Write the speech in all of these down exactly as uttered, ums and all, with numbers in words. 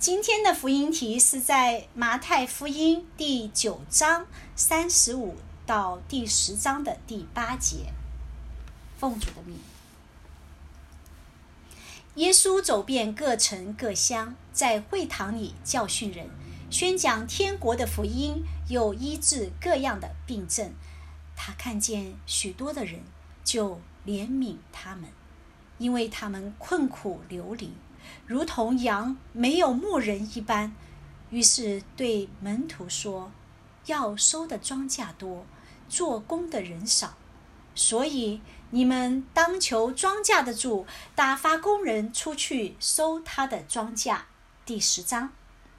今天的福音题是在马太福音第九章三十五到第十章的第八节。奉主的名。耶稣走遍各城各乡，在会堂里教训人，宣讲天国的福音，又医治各样的病症。他看见许多的人，就怜悯他们，因为他们困苦流离，如同羊没有牧人一般。于是对门徒说，要收的庄稼多，做工的人少，所以你们当求庄稼的主打发工人出去收他的庄稼。第十章。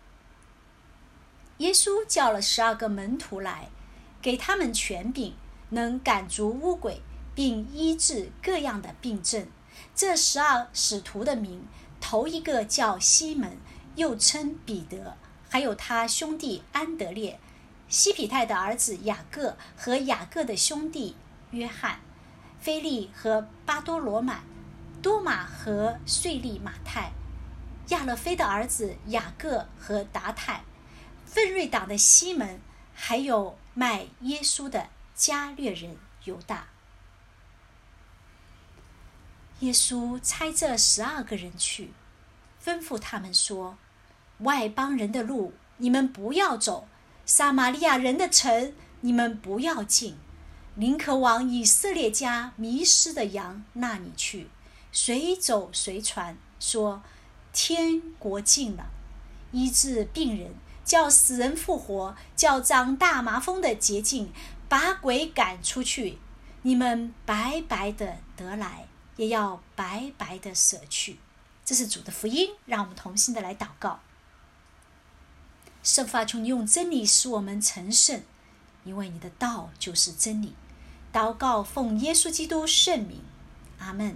耶稣叫了十二个门徒来，给他们权柄，能赶逐污鬼，并医治各样的病症。这十二使徒的名，头一个叫西门，又称彼得，还有他兄弟安德烈，西庇太的儿子雅各和雅各的兄弟约翰，腓利和巴多罗买，多马和税吏马太，亚勒菲的儿子雅各和达太，奋锐党的西门，还有卖耶稣的加略人犹大。耶稣差这十二个人去，吩咐他们说，外邦人的路你们不要走，撒玛利亚人的城你们不要进，宁可往以色列家迷失的羊那里去，随走随传，说天国近了，医治病人，叫死人复活，叫长大麻风的洁净，把鬼赶出去。你们白白的得来，也要白白的舍去。这是主的福音，让我们同心的来祷告。圣父啊，求你用真理使我们成圣，因为你的道就是真理。祷告奉耶稣基督圣名，阿们。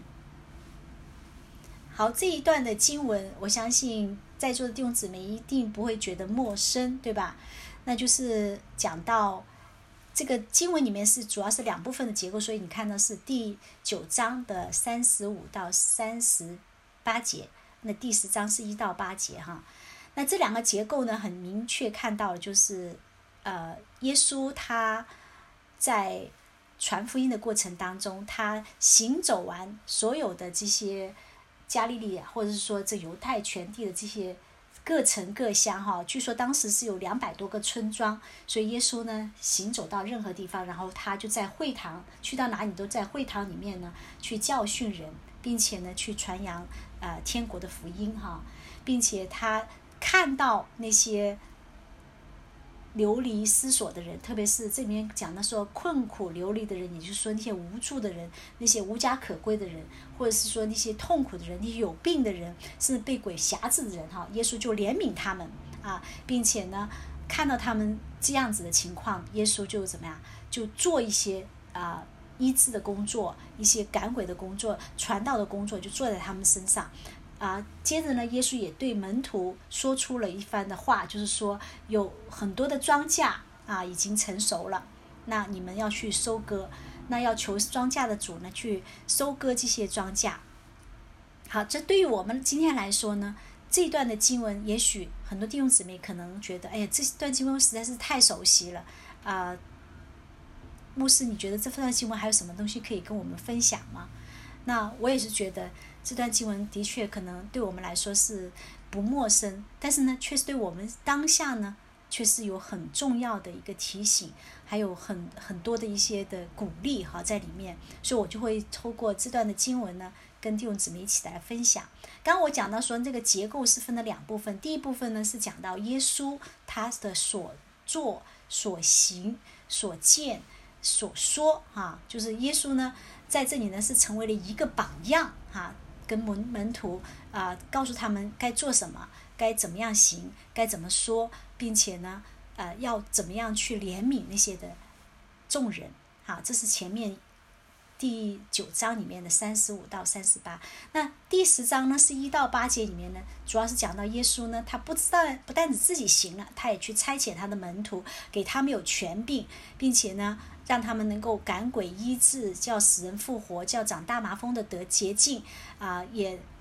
好，这一段的经文，我相信在座的弟兄姊妹一定不会觉得陌生，对吧？那就是讲到这个经文里面是主要是两部分的结构，所以你看到是第九章的三十五到三十八节，那第十章是一到八节哈。那这两个结构呢，很明确看到了，就是呃，耶稣他在传福音的过程当中，他行走完所有的这些加利利或者是说这犹太全地的这些各城各乡哈，据说当时是有两百多个村庄，所以耶稣呢行走到任何地方，然后他就在会堂，去到哪里都在会堂里面呢去教训人，并且呢去传扬呃天国的福音哈，并且他看到那些流离失所的人，特别是这里面讲的说困苦流离的人，也就是说那些无助的人，那些无家可归的人，或者是说那些痛苦的人，那些有病的人，甚至被鬼辖制的人哈，耶稣就怜悯他们啊，并且呢看到他们这样子的情况，耶稣就怎么样，就做一些啊医治的工作，一些赶鬼的工作，传道的工作，就做在他们身上。啊，接着呢，耶稣也对门徒说出了一番的话，就是说有很多的庄稼啊已经成熟了，那你们要去收割，那要求庄稼的主呢去收割这些庄稼。好，这对于我们今天来说呢，这一段的经文，也许很多弟兄姊妹可能觉得，哎呀，这段经文实在是太熟悉了啊、呃。牧师，你觉得这段经文还有什么东西可以跟我们分享吗？那我也是觉得这段经文的确可能对我们来说是不陌生，但是呢，确实对我们当下呢，却是有很重要的一个提醒，还有很很多的一些的鼓励哈在里面，所以我就会透过这段的经文呢，跟弟兄姊妹一起来分享。刚刚我讲到说，这个结构是分了两部分，第一部分呢是讲到耶稣他的所做、所行、所见、所说哈，就是耶稣呢。在这里呢，是成为了一个榜样哈，跟门门徒啊、呃，告诉他们该做什么，该怎么样行，该怎么说，并且呢，呃，要怎么样去怜悯那些的众人哈。这是前面第九章里面的三十五到三十八。那第十章呢，是一到八节里面呢，主要是讲到耶稣呢，他不知道不但只自己行了，他也去差遣他的门徒，给他们有权柄，并且呢。让他们能够赶鬼医治，叫死人复活，叫长大麻风的得洁净啊、呃，也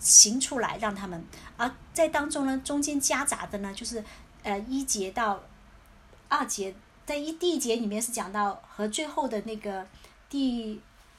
行出来让他们。而在当中呢，中间夹杂的呢，就是呃一节到二节，在一第一节里面是讲到和最后的那个第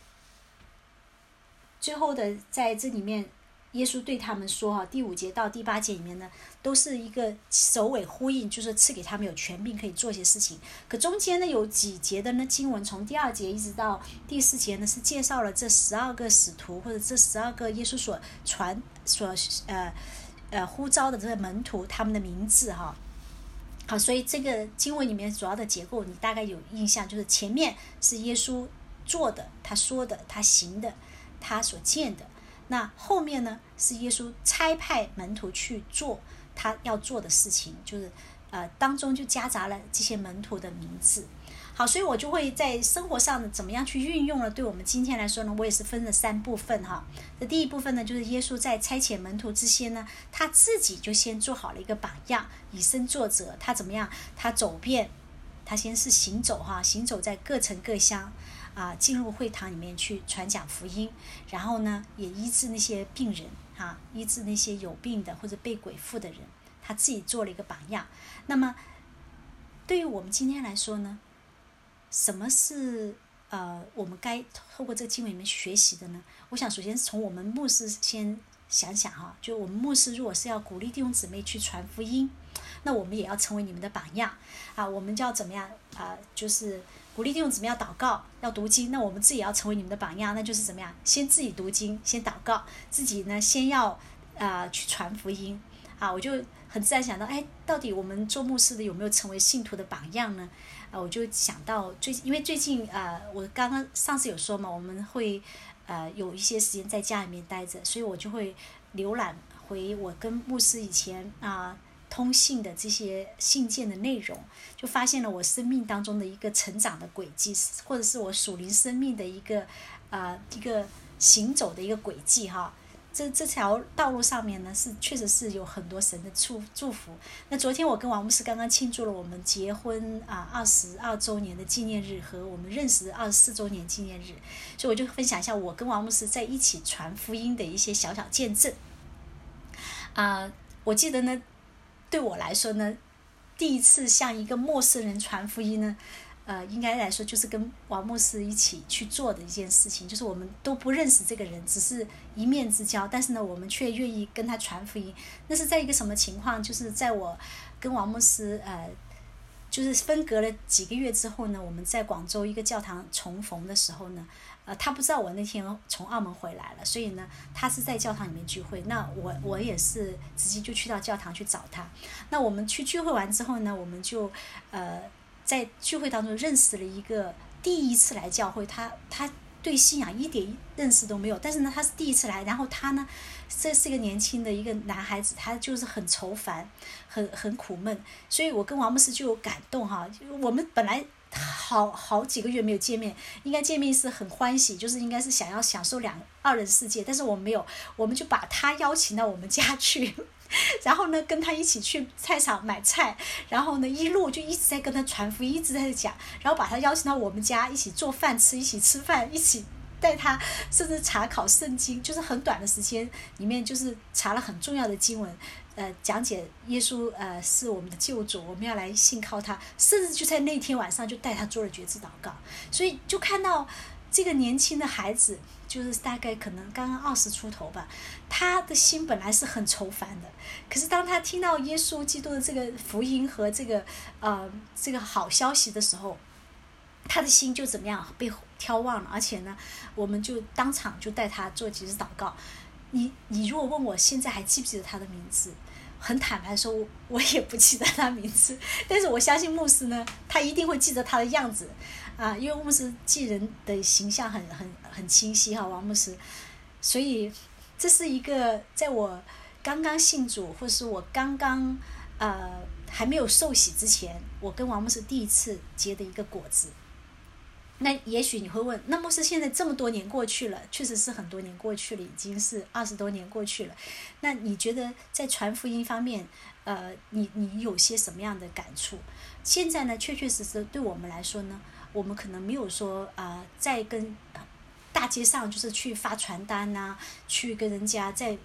最后的在这里面。耶稣对他们说哈，第五节到第八节里面呢，都是一个首尾呼应，就是赐给他们有权柄可以做一些事情。可中间呢有几节的呢经文，从第二节一直到第四节呢，是介绍了这十二个使徒或者这十二个耶稣所传所呃呃呼召的这个门徒他们的名字哈。好，所以这个经文里面主要的结构你大概有印象，就是前面是耶稣做的，他说的，他行的，他所见的。那后面呢是耶稣差派门徒去做他要做的事情，就是呃当中就夹杂了这些门徒的名字。好，所以我就会在生活上怎么样去运用了。对我们今天来说呢，我也是分了三部分哈。这第一部分呢，就是耶稣在差遣门徒之前呢，他自己就先做好了一个榜样，以身作则。他怎么样？他走遍，他先是行走哈，行走在各城各乡。啊，进入会堂里面去传讲福音，然后呢，也医治那些病人，哈、啊，医治那些有病的或者被鬼附的人，他自己做了一个榜样。那么，对于我们今天来说呢，什么是呃我们该透过这个经文里面学习的呢？我想首先从我们牧师先想想哈，就我们牧师如果是要鼓励弟兄姊妹去传福音，那我们也要成为你们的榜样啊，我们就要怎么样啊？就是鼓励弟兄姊妹要祷告，要读经，那我们自己也要成为你们的榜样，那就是怎么样？先自己读经，先祷告，自己呢先要啊、呃、去传福音啊。我就很自然想到，哎，到底我们做牧师的有没有成为信徒的榜样呢？啊，我就想到最因为最近呃，我刚刚上次有说嘛，我们会呃有一些时间在家里面待着，所以我就会浏览回我跟牧师以前啊。呃通信的这些信件的内容，就发现了我生命当中的一个成长的轨迹，或者是我属灵生命的一个呃一个行走的一个轨迹哈。这这条道路上面呢，是确实是有很多神的祝祝福。那昨天我跟王牧师刚刚庆祝了我们结婚啊二十二周年的纪念日和我们认识二十四周年纪念日，所以我就分享一下我跟王牧师在一起传福音的一些小小见证。啊、呃，我记得呢。对我来说呢，第一次向一个陌生人传福音呢，呃，应该来说就是跟王牧师一起去做的一件事情，就是我们都不认识这个人，只是一面之交，但是呢，我们却愿意跟他传福音。那是在一个什么情况？就是在我跟王牧师呃，就是分隔了几个月之后呢，我们在广州一个教堂重逢的时候呢。呃，他不知道我那天从澳门回来了，所以呢，他是在教堂里面聚会。那我我也是直接就去到教堂去找他。那我们去聚会完之后呢，我们就呃在聚会当中认识了一个第一次来教会，他他对信仰一点认识都没有，但是呢，他是第一次来，然后他呢，这是一个年轻的一个男孩子，他就是很愁烦，很很苦闷，所以我跟王牧师就有感动哈，我们本来。好好几个月没有见面，应该见面是很欢喜，就是应该是想要享受两二人世界，但是我们没有，我们就把他邀请到我们家去，然后呢跟他一起去菜场买菜，然后呢一路就一直在跟他传福音，一直在讲，然后把他邀请到我们家一起做饭吃，一起吃饭，一起带他甚至查考圣经，就是很短的时间里面就是查了很重要的经文。呃，讲解耶稣呃是我们的救主，我们要来信靠他，甚至就在那天晚上就带他做了决志祷告，所以就看到这个年轻的孩子，就是大概可能刚刚二十出头吧，他的心本来是很愁烦的，可是当他听到耶稣基督的这个福音和这个呃这个好消息的时候，他的心就怎么样被挑旺了，而且呢，我们就当场就带他做决志祷告。你你如果问我现在还记不记得他的名字，很坦白说，我也不记得他名字，但是我相信牧师呢，他一定会记得他的样子啊，因为牧师记人的形象很很很清晰哈，王牧师，所以这是一个在我刚刚信主，或是我刚刚呃还没有受洗之前，我跟王牧师第一次结的一个果子。那也许你会问，那牧师现在这么多年过去了，确实是很多年过去了，已经是二十多年过去了。那你觉得在传福音方面，呃，你你有些什么样的感触？现在呢，确确实实对我们来说呢，我们可能没有说啊、呃，在跟大街上就是去发传单呐、啊，去跟人家在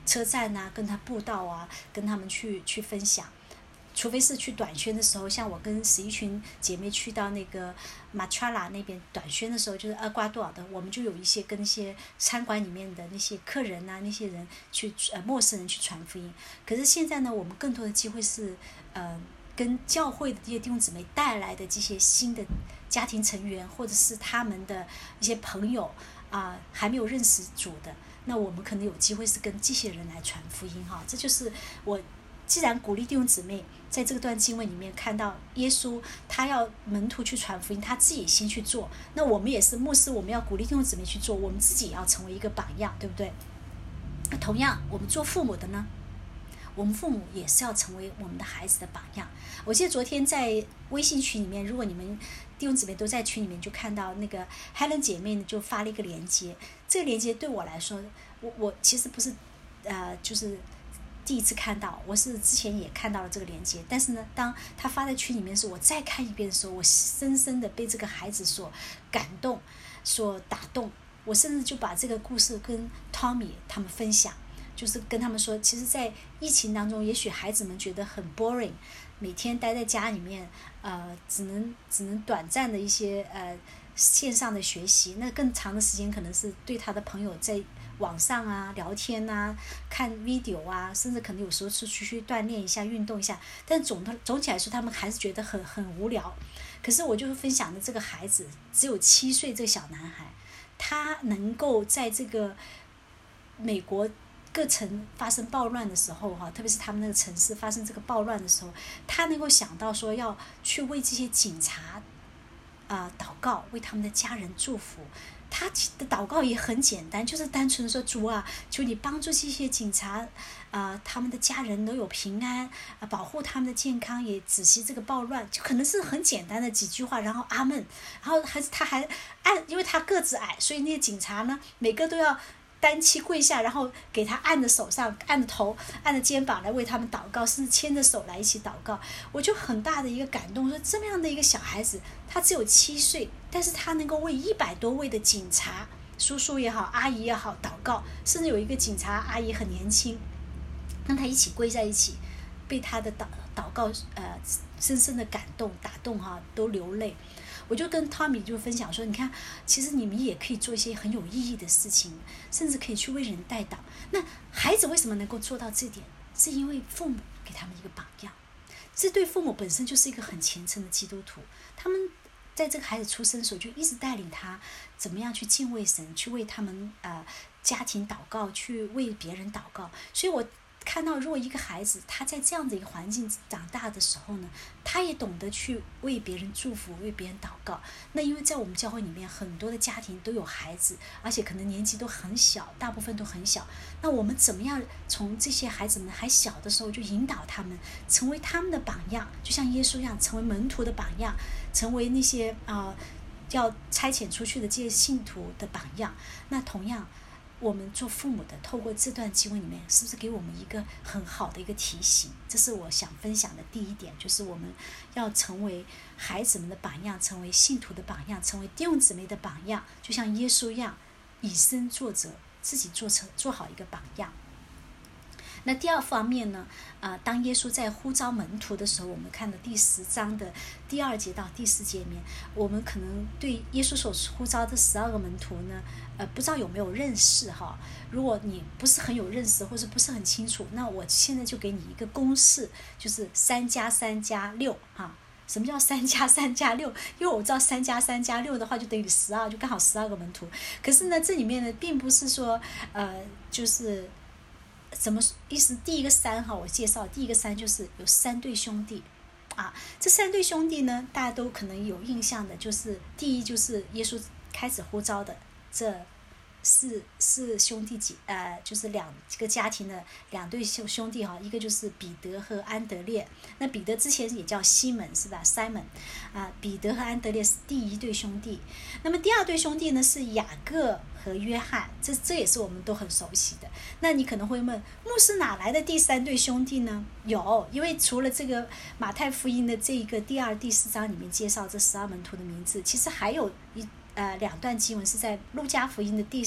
车站啊，跟他布道啊，跟他们去去分享。除非是去短宣的时候，像我跟十一群姐妹去到那个马查拉那边短宣的时候，就是厄瓜多尔的，我们就有一些跟那些餐馆里面的那些客人啊，那些人去呃陌生人去传福音。可是现在呢，我们更多的机会是呃跟教会的这些弟兄姊妹带来的这些新的家庭成员，或者是他们的一些朋友啊、呃，还没有认识主的，那我们可能有机会是跟这些人来传福音哈。这就是我既然鼓励弟兄姊妹在这个段经文里面看到耶稣他要门徒去传福音，他自己先去做，那我们也是牧师，我们要鼓励弟兄姊妹去做，我们自己也要成为一个榜样，对不对？同样我们做父母的呢，我们父母也是要成为我们的孩子的榜样。我记得昨天在微信群里面，如果你们弟兄姊妹都在群里面，就看到那个 Helen 姐妹呢就发了一个链接，这个链接对我来说，我我其实不是呃就是第一次看到，我是之前也看到了这个链接，但是呢，当他发在群里面的时候，我再看一遍的时候，我深深的被这个孩子所感动，所打动。我甚至就把这个故事跟 Tommy 他们分享，就是跟他们说，其实在疫情当中，也许孩子们觉得很 boring， 每天待在家里面，呃，只能只能短暂的一些呃线上的学习，那更长的时间可能是对他的朋友在网上啊聊天啊，看 video 啊，甚至可能有时候出去去锻炼一下，运动一下，但总的总体来说他们还是觉得很很无聊。可是我就是分享的这个孩子只有七岁，这个小男孩他能够在这个美国各城发生暴乱的时候哈，特别是他们那个城市发生这个暴乱的时候，他能够想到说要去为这些警察啊、呃、祷告，为他们的家人祝福。他的祷告也很简单，就是单纯的说，主啊，求你帮助这些警察啊、呃，他们的家人都有平安啊、呃，保护他们的健康，也止息这个暴乱，就可能是很简单的几句话，然后阿门，然后还他还按，因为他个子矮，所以那些警察呢，每个都要单膝跪下，然后给他按着手上，按着头，按着肩膀来为他们祷告，甚至牵着手来一起祷告。我就很大的一个感动，说这么样的一个小孩子，他只有七岁，但是他能够为一百多位的警察叔叔也好，阿姨也好祷告，甚至有一个警察阿姨很年轻，跟他一起跪在一起，被他的祷祷告呃深深的感动打动哈，都流泪。我就跟 Tommy 就分享说，你看，其实你们也可以做一些很有意义的事情，甚至可以去为人代祷。那孩子为什么能够做到这点？是因为父母给他们一个榜样。这对父母本身就是一个很虔诚的基督徒，他们在这个孩子出生的时候就一直带领他怎么样去敬畏神，去为他们呃家庭祷告，去为别人祷告。所以我看到，如果一个孩子他在这样的一个环境长大的时候呢，他也懂得去为别人祝福，为别人祷告。那因为在我们教会里面，很多的家庭都有孩子，而且可能年纪都很小，大部分都很小。那我们怎么样从这些孩子们还小的时候就引导他们，成为他们的榜样，就像耶稣一样，成为门徒的榜样，成为那些啊、呃、要差遣出去的这些信徒的榜样。那同样，我们做父母的透过这段经文里面，是不是给我们一个很好的一个提醒？这是我想分享的第一点，就是我们要成为孩子们的榜样，成为信徒的榜样，成为弟兄姊妹的榜样，就像耶稣一样，以身作则，自己做成做好一个榜样。那第二方面呢，呃，当耶稣在呼召门徒的时候，我们看到第十章的第二节到第四节里面，我们可能对耶稣所呼召的十二个门徒呢，呃，不知道有没有认识哈？如果你不是很有认识，或者不是很清楚，那我现在就给你一个公式，就是三加三加六哈。什么叫三加三加六？因为我知道三加三加六的话就等于十二，就刚好十二个门徒。可是呢，这里面呢，并不是说呃，就是什么意思？第一个三哈，我介绍第一个三就是有三对兄弟啊。这三对兄弟呢，大家都可能有印象的，就是第一就是耶稣开始呼召的这四四兄弟几呃，就是两个家庭的两对兄兄弟哈，一个就是彼得和安德烈。那彼得之前也叫西门是吧 ？Simon 啊，彼得和安德烈是第一对兄弟。那么第二对兄弟呢是雅各和约翰，这这也是我们都很熟悉的。那你可能会问，牧师哪来的第三对兄弟呢？有，因为除了这个马太福音的这一个第二、第四章里面介绍这十二门徒的名字，其实还有一。呃，两段经文是在路加福音的第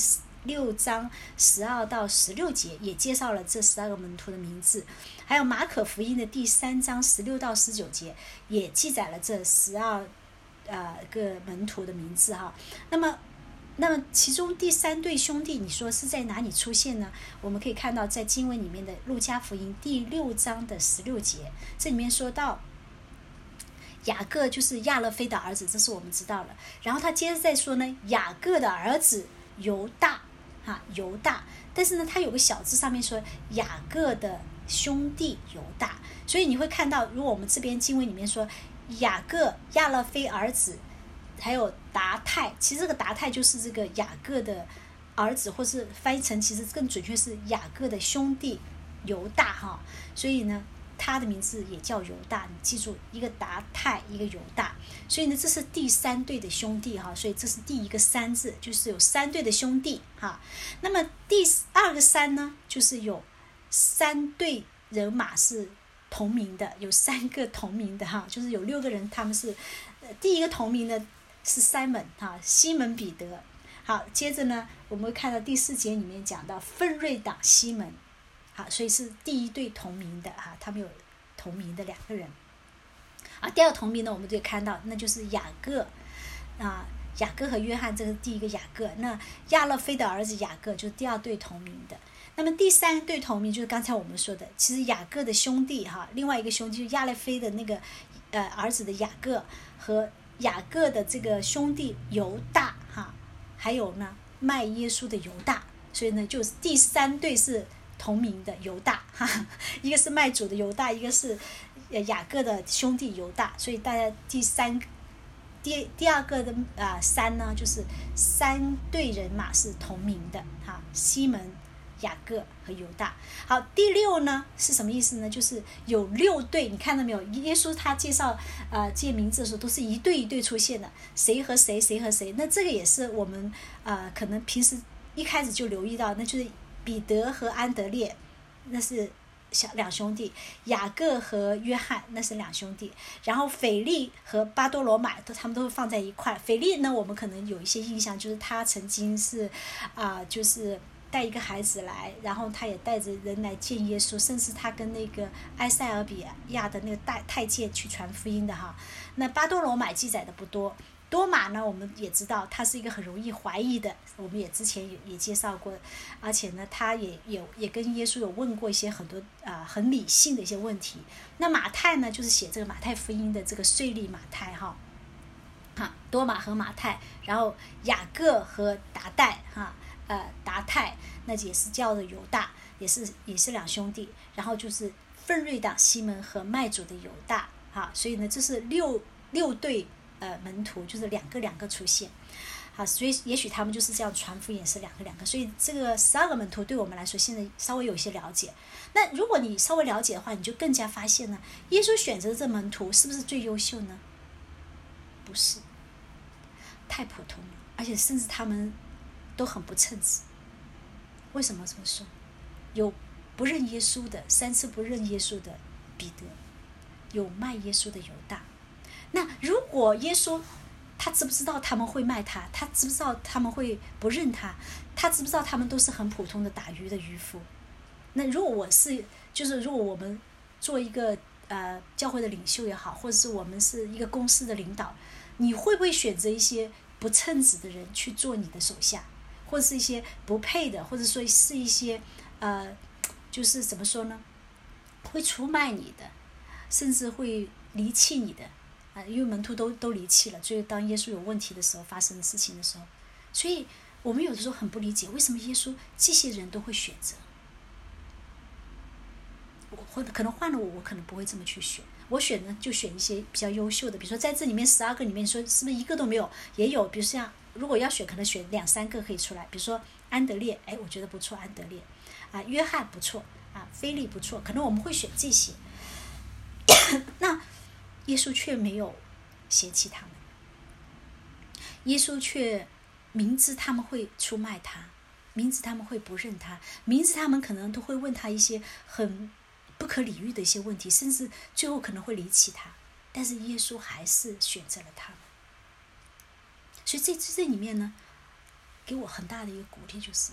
六章十二到十六节也介绍了这十二个门徒的名字，还有马可福音的第三章十六到十九节也记载了这十二呃个门徒的名字哈。那么那么其中第三对兄弟你说是在哪里出现呢？我们可以看到在经文里面的路加福音第六章的十六节，这里面说到雅各就是亚勒菲的儿子，这是我们知道了。然后他接着再说呢，雅各的儿子犹大哈，犹大，但是呢他有个小字上面说雅各的兄弟犹大，所以你会看到如果我们这边经文里面说雅各亚勒菲儿子还有达泰，其实这个达泰就是这个雅各的儿子，或是翻译成其实更准确是雅各的兄弟犹大哈，所以呢他的名字也叫犹大，你记住一个达泰一个犹大，所以呢这是第三对的兄弟哈，所以这是第一个三字，就是有三对的兄弟哈。那么第二个三呢，就是有三对人马是同名的，有三个同名的哈，就是有六个人他们是、呃、第一个同名的是 Simon 哈，西门彼得。好，接着呢我们会看到第四节里面讲到奋锐党西门，好，所以是第一对同名的哈，他们有同名的两个人。啊，第二同名呢我们就看到那就是雅各啊，雅各和约翰，这是第一个雅各，那亚勒菲的儿子雅各就是第二对同名的。那么第三对同名就是刚才我们说的，其实雅各的兄弟哈，另外一个兄弟就是亚勒菲的那个呃儿子的雅各和雅各的这个兄弟犹大哈，还有呢卖耶稣的犹大，所以呢就是第三对是同名的犹大哈，一个是卖主的犹大，一个是雅各的兄弟犹大，所以大家第三第第二个的啊、呃、三呢就是三对人马是同名的哈，西门雅各和犹大。好，第六呢是什么意思呢？就是有六对，你看到没有？耶稣他介绍呃这些名字的时候，都是一对一对出现的，谁和谁，谁和谁。那这个也是我们呃可能平时一开始就留意到，那就是彼得和安德烈，那是小两兄弟；雅各和约翰，那是两兄弟。然后腓力和巴多罗买，都他们都会放在一块。腓力呢，我们可能有一些印象，就是他曾经是啊、呃，就是。带一个孩子来，然后他也带着人来见耶稣，甚至他跟那个埃塞俄比亚的那个大太监去传福音的哈。那巴多罗买记载的不多，多马呢我们也知道他是一个很容易怀疑的，我们也之前也也介绍过，而且呢他也有也跟耶稣有问过一些很多啊、呃、很理性的一些问题。那马太呢就是写这个马太福音的这个税吏马太哈，哈多马和马太，然后雅各和达代哈。呃，达泰那也是叫的犹大，也是也是两兄弟，然后就是奋锐党西门和卖主的犹大，哈，所以呢，这是六六对呃门徒，就是两个两个出现，好，所以也许他们就是这样传福音也是两个两个，所以这个十二个门徒对我们来说现在稍微有一些了解。那如果你稍微了解的话，你就更加发现呢，耶稣选择的这门徒是不是最优秀呢？不是，太普通了，而且甚至他们都很不称职。为什么这么说？有不认耶稣的，三次不认耶稣的彼得，有卖耶稣的犹大。那如果耶稣他知不知道他们会卖他？他知不知道他们会不认他？他知不知道他们都是很普通的打鱼的渔夫？那如果我是，就是如果我们做一个呃教会的领袖也好，或者是我们是一个公司的领导，你会不会选择一些不称职的人去做你的手下？或者是一些不配的，或者说是一些呃，就是怎么说呢，会出卖你的，甚至会离弃你的啊、呃，因为门徒都都离弃了，所以当耶稣有问题的时候，发生的事情的时候，所以我们有的时候很不理解，为什么耶稣这些人都会选择？我或者可能换了我，我可能不会这么去选。我选呢，就选一些比较优秀的，比如说在这里面十二个里面，你说是不是一个都没有？也有，比如像。如果要选，可能选两三个可以出来，比如说安德烈，哎，我觉得不错，安德烈，啊，约翰不错，啊，腓力不错，可能我们会选这些。那耶稣却没有嫌弃他们，耶稣却明知他们会出卖他，明知他们会不认他，明知他们可能都会问他一些很不可理喻的一些问题，甚至最后可能会离弃他，但是耶稣还是选择了他们。所以这这里面呢， 给我很大的一个鼓励，就是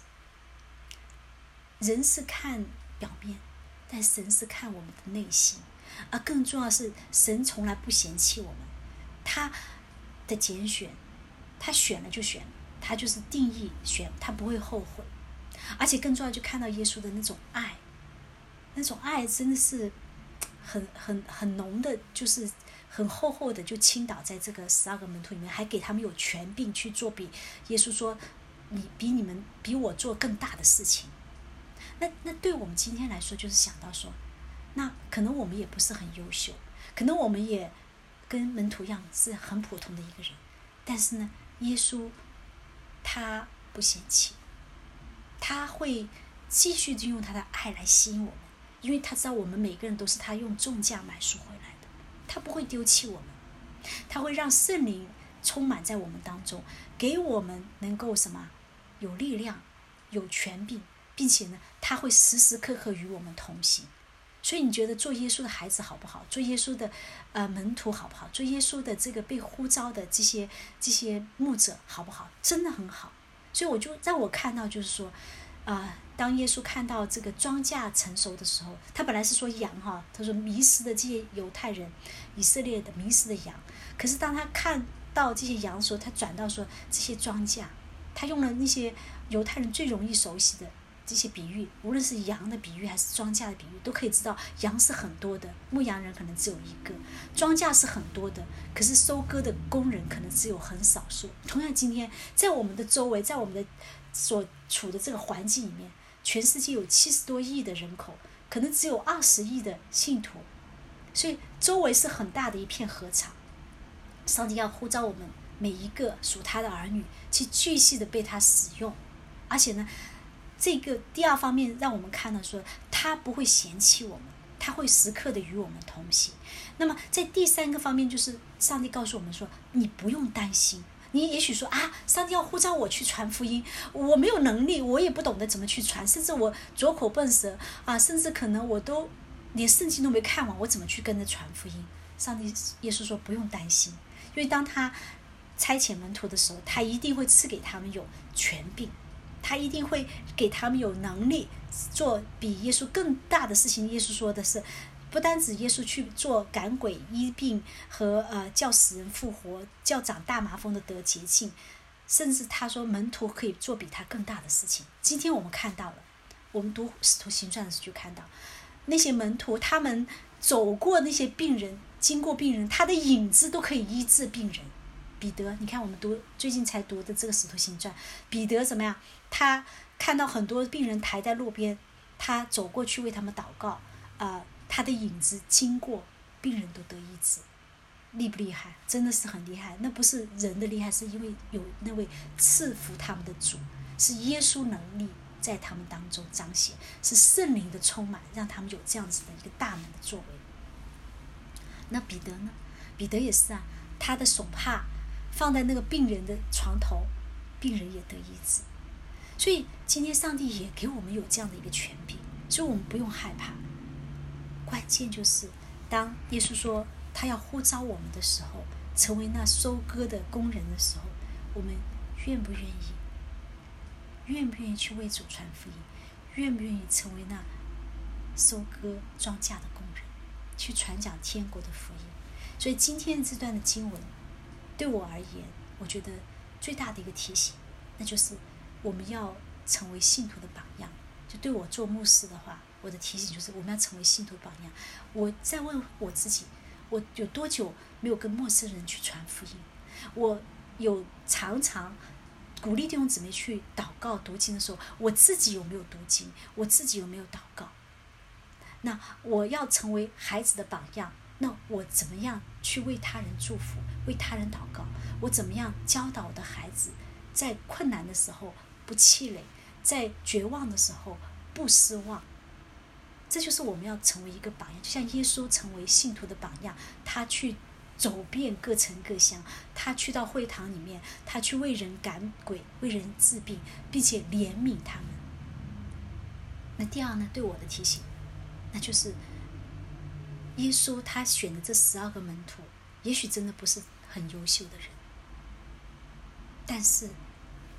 人是看表面，但神是看我们的内心，而更重要的是，神从来不嫌弃我们，他的拣选，他选了就选了，他就是定义选，他不会后悔。而且更重要，就看到耶稣的那种爱，那种爱真的是很很很浓的，就是很厚厚的，就倾倒在这个十二个门徒里面，还给他们有权柄去做比耶稣说你比你们比我做更大的事情。那那对我们今天来说，就是想到说，那可能我们也不是很优秀，可能我们也跟门徒一样是很普通的一个人，但是呢，耶稣他不嫌弃，他会继续的用他的爱来吸引我们，因为他知道我们每个人都是他用重价买赎回来的，他不会丢弃我们，他会让圣灵充满在我们当中，给我们能够什么有力量有权柄，并且呢他会时时刻刻与我们同行。所以你觉得做耶稣的孩子好不好？做耶稣的呃门徒好不好？做耶稣的这个被呼召的这些这些牧者好不好？真的很好。所以我就让我看到，就是说呃当耶稣看到这个庄稼成熟的时候，他本来是说羊哈，他说迷失的这些犹太人，以色列的迷失的羊，可是当他看到这些羊的时候，他转到说这些庄稼，他用了那些犹太人最容易熟悉的这些比喻，无论是羊的比喻还是庄稼的比喻，都可以知道羊是很多的，牧羊人可能只有一个，庄稼是很多的，可是收割的工人可能只有很少数。同样今天在我们的周围，在我们的所处的这个环境里面，全世界有七十多亿的人口，可能只有二十亿的信徒，所以周围是很大的一片禾场。上帝要呼召我们每一个属他的儿女去继续的被他使用，而且呢这个第二方面让我们看到说他不会嫌弃我们，他会时刻的与我们同行。那么在第三个方面，就是上帝告诉我们说你不用担心。你也许说啊，上帝要呼召我去传福音，我没有能力，我也不懂得怎么去传，甚至我拙口笨舌啊，甚至可能我都连圣经都没看完，我怎么去跟着传福音？上帝耶稣说不用担心，因为当他差遣门徒的时候，他一定会赐给他们有权柄，他一定会给他们有能力做比耶稣更大的事情。耶稣说的是，不单指耶稣去做赶鬼医病和呃叫死人复活，叫长大麻风的得洁净，甚至他说门徒可以做比他更大的事情。今天我们看到了，我们读使徒行传的时候就看到那些门徒，他们走过那些病人，经过病人，他的影子都可以医治病人。彼得，你看我们读最近才读的这个使徒行传，彼得怎么样？他看到很多病人抬在路边，他走过去为他们祷告，呃，他的影子经过，病人都得医治，厉不厉害？真的是很厉害。那不是人的厉害，是因为有那位赐福他们的主，是耶稣能力在他们当中彰显，是圣灵的充满，让他们有这样子的一个大能的作为。那彼得呢？彼得也是啊，他的手帕放在那个病人的床头，病人也得医治。所以今天上帝也给我们有这样的一个权柄，所以我们不用害怕。关键就是当耶稣说他要呼召我们的时候，成为那收割的工人的时候，我们愿不愿意？愿不愿意去为主传福音？愿不愿意成为那收割庄稼的工人，去传讲天国的福音？所以今天这段的经文对我而言，我觉得最大的一个提醒，那就是我们要成为信徒的榜样。就对我做牧师的话，我的提醒就是我们要成为信徒榜样。我在问我自己，我有多久没有跟陌生人去传福音？我有常常鼓励弟兄姊妹去祷告读经的时候，我自己有没有读经？我自己有没有祷告？那我要成为孩子的榜样，那我怎么样去为他人祝福，为他人祷告？我怎么样教导我的孩子，在困难的时候不气馁，在绝望的时候不失望？这就是我们要成为一个榜样，就像耶稣成为信徒的榜样，他去走遍各城各乡，他去到会堂里面，他去为人赶鬼，为人治病，并且怜悯他们。那第二呢，对我的提醒，那就是耶稣他选的这十二个门徒，也许真的不是很优秀的人，但是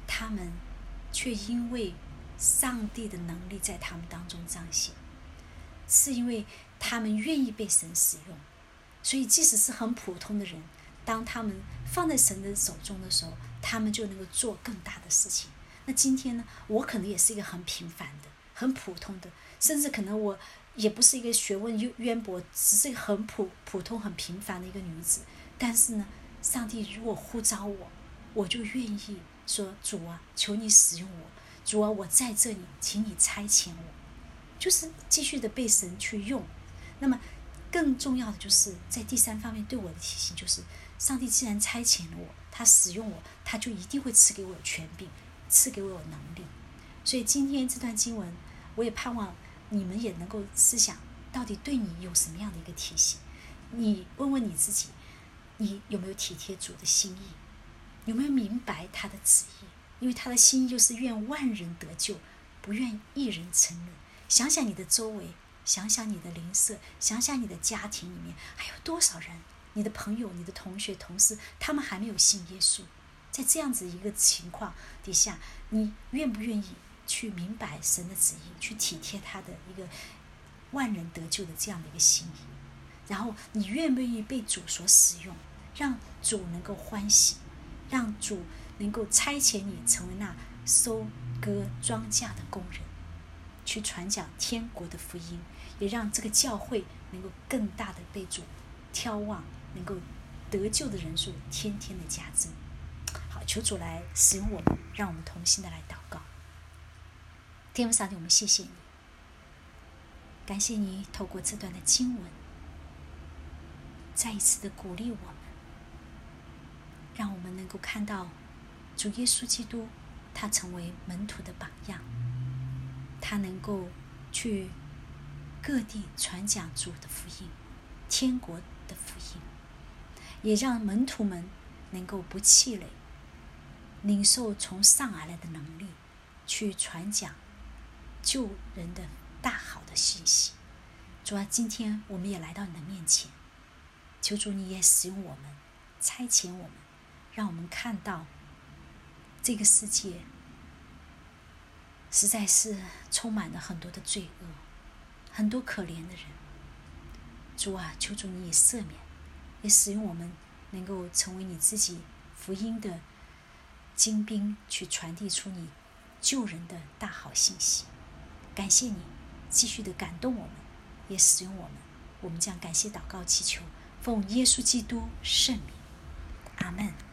他们却因为上帝的能力在他们当中彰显，是因为他们愿意被神使用。所以即使是很普通的人，当他们放在神的手中的时候，他们就能够做更大的事情。那今天呢，我可能也是一个很平凡的、很普通的，甚至可能我也不是一个学问渊博，只是一个很普普通、很平凡的一个女子。但是呢，上帝如果呼召我，我就愿意说：主啊，求你使用我。主啊，我在这里，请你差遣我，就是继续的被神去用。那么更重要的就是在第三方面对我的提醒，就是上帝既然差遣了我，他使用我，他就一定会赐给我权柄，赐给我有能力。所以今天这段经文，我也盼望你们也能够思想，到底对你有什么样的一个提醒。你问问你自己，你有没有体贴主的心意？有没有明白他的旨意？因为他的心意就是愿万人得救，不愿一人沉沦。想想你的周围，想想你的邻舍，想想你的家庭里面还有多少人，你的朋友、你的同学、同事，他们还没有信耶稣。在这样子一个情况底下，你愿不愿意去明白神的旨意，去体贴他的一个万人得救的这样的一个心意？然后你愿不愿意被主所使用，让主能够欢喜，让主能够差遣你成为那收割庄稼的工人，去传讲天国的福音，也让这个教会能够更大的被主挑望，能够得救的人数天天的加增。好，求主来使用我们，让我们同心的来祷告。天父上帝，我们谢谢你，感谢你透过这段的经文再一次的鼓励我们，让我们能够看到主耶稣基督他成为门徒的榜样，他能够去各地传讲主的福音，天国的福音，也让门徒们能够不气馁，领受从上而来的能力，去传讲救人的大好的信息。主啊，今天我们也来到你的面前，求主你也使用我们，差遣我们，让我们看到这个世界实在是充满了很多的罪恶，很多可怜的人。主啊，求主你也赦免，也使用我们能够成为你自己福音的精兵，去传递出你救人的大好信息。感谢你继续的感动我们，也使用我们。我们将感谢祷告祈求，奉耶稣基督圣名，阿们。